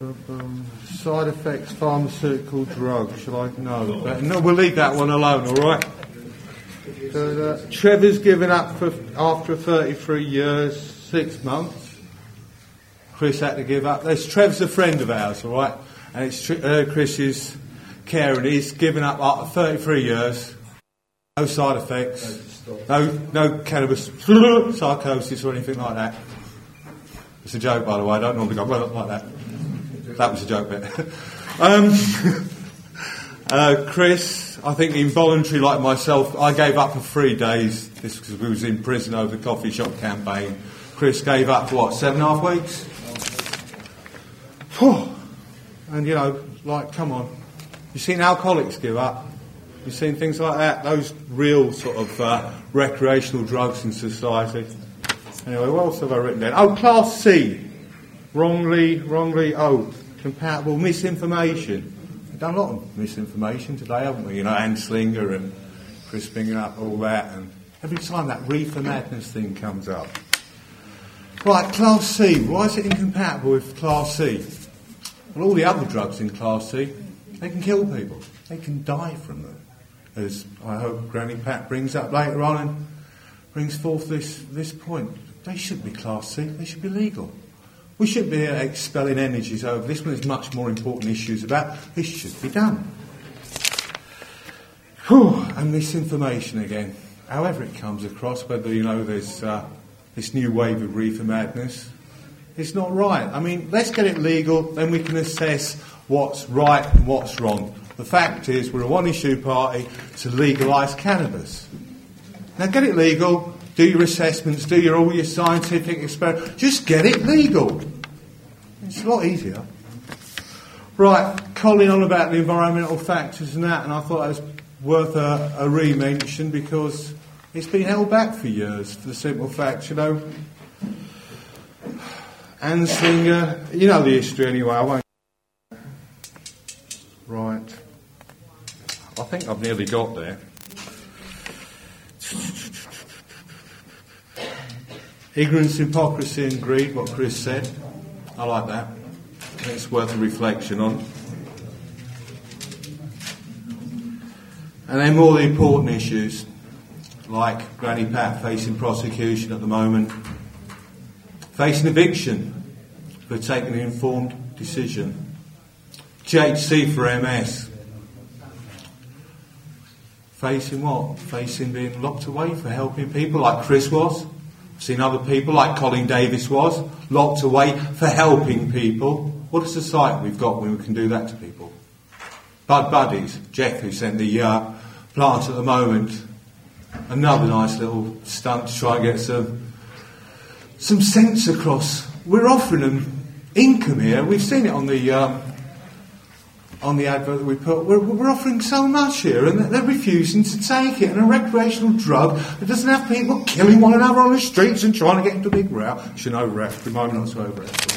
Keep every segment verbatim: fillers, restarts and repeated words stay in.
Um, side effects, pharmaceutical drugs, shall I? No. But no, we'll leave that one alone, alright? So, uh, Trevor's given up for, after thirty-three years, six months. Chris had to give up. There's, Trevor's a friend of ours, alright? And it's uh, Chris's care, and he's given up after thirty-three years. No side effects, no, no cannabis psychosis or anything like that. It's a joke, by the way, I don't normally go like that. That was a joke bit. um, uh, Chris, I think involuntary like myself, I gave up for three days. This because we was in prison over the coffee shop campaign. Chris gave up for what, seven and a half weeks? And you know, like, come on. You've seen alcoholics give up. You've seen things like that. Those real sort of uh, recreational drugs in society. Anyway, what else have I written down? Oh, Class C. Wrongly, wrongly, oh, compatible misinformation. We've done a lot of misinformation today, haven't we? You know, Anne Slinger and Chris bringing up all that. And every time that reefer madness thing comes up. Right, Class C. Why is it incompatible with Class C? Well, all the other drugs in Class C, they can kill people. They can die from them. As I hope Granny Pat brings up later on and brings forth this, this point. They shouldn't be Class C. They should be legal. We shouldn't be expelling energies over this one. There's much more important issues about. This should be done. Whew, and misinformation again. However it comes across, whether, you know, there's uh, this new wave of reefer madness, it's not right. I mean, let's get it legal, then we can assess what's right and what's wrong. The fact is, we're a one-issue party to legalise cannabis. Now, get it legal, do your assessments, do your all your scientific experiments. Just get it legal. It's a lot easier. Right, calling on about the environmental factors and that, and I thought that was worth a, a re-mention because it's been held back for years for the simple fact, you know, Anne Slinger, you know the history anyway, I won't. Right. I think I've nearly got there. Ignorance, hypocrisy and greed, what Chris said. I like that. It's worth a reflection on. And then more the important issues, like Granny Pat facing prosecution at the moment, facing eviction for taking an informed decision, G H C for M S, facing what? Facing being locked away for helping people like Chris was. I've seen other people like Colin Davis was, locked away for helping people. What a society we've got when we can do that to people. Bud Buddies, Jeff, who sent the uh, plant at the moment, another nice little stunt to try and get some some sense across. We're offering them income here. We've seen it on the um, on the advert that we put. We're, we're offering so much here, and they're refusing to take it. And a recreational drug that doesn't have people killing one another on the streets and trying to get into a big row. Should over it. Remind me not to over it.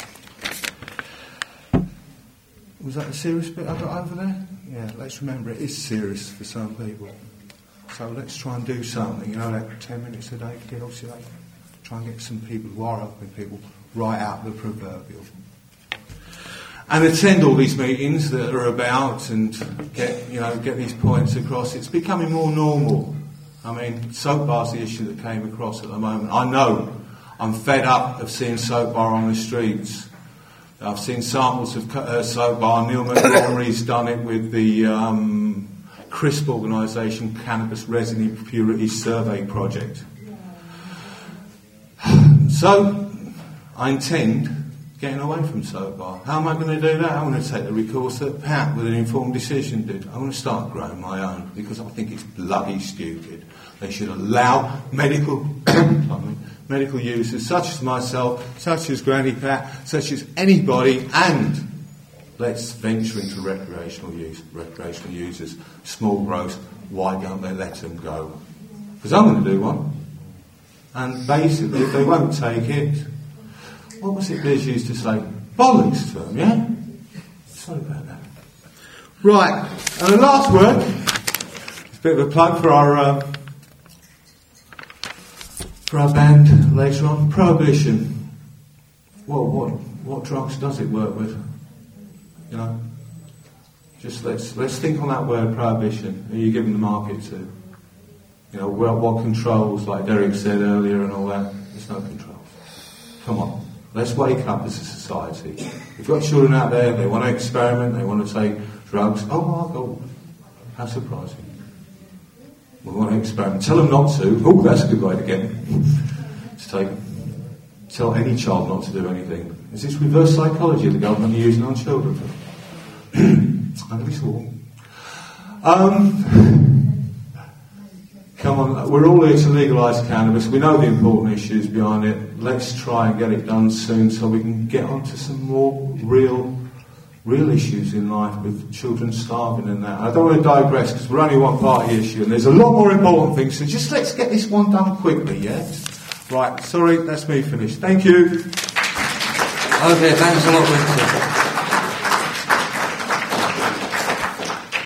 Was that a serious bit I got over there? Yeah, let's remember it is serious for some people. So let's try and do something. You know, like ten minutes a day kills you. Try and get some people who are helping people right out the proverbial. And attend all these meetings that are about and get, you know, get these points across. It's becoming more normal. I mean, soap bar's the issue that came across at the moment. I know I'm fed up of seeing soap bar on the streets. I've seen samples of uh, soap bar. Neil Montgomery's done it with the um, CRISP organisation, Cannabis Resin Purity Survey Project. So, I intend getting away from soap bar. How am I going to do that? I'm going to take the recourse that Pat, with an informed decision, did. I'm going to start growing my own because I think it's bloody stupid. They should allow medical medical users such as myself, such as Granny Pat, such as anybody, and let's venture into recreational use, recreational users, small growth. Why don't they let them go? Because I'm going to do one. And basically, if they won't take it, what was it Liz used to say? Bollocks to them, yeah? Sorry about that. Right, and the last word, it's a bit of a plug for our uh, for our band later on. Prohibition. Well, what what drugs does it work with? You know, just let's let's think on that word prohibition. Who are you giving the market to? You know, what, what controls, like Derek said earlier, and all that. There's no controls. Come on, let's wake up as a society. We've got children out there. They want to experiment. They want to take drugs. Oh my God, how surprising! We want to experiment. Tell them not to. Oh, that's a good way to get them. to take them. Tell any child not to do anything. Is this reverse psychology the government are using on children? I really saw. Um, come on, we're all here to legalise cannabis. We know the important issues behind it. Let's try and get it done soon so we can get on to some more real, real issues in life with children starving and that. I don't want to digress because we're only one part of the issue and there's a lot more important things. So just let's get this one done quickly, yeah? Right, sorry, that's me finished. Thank you. Okay, thanks a lot, Richard.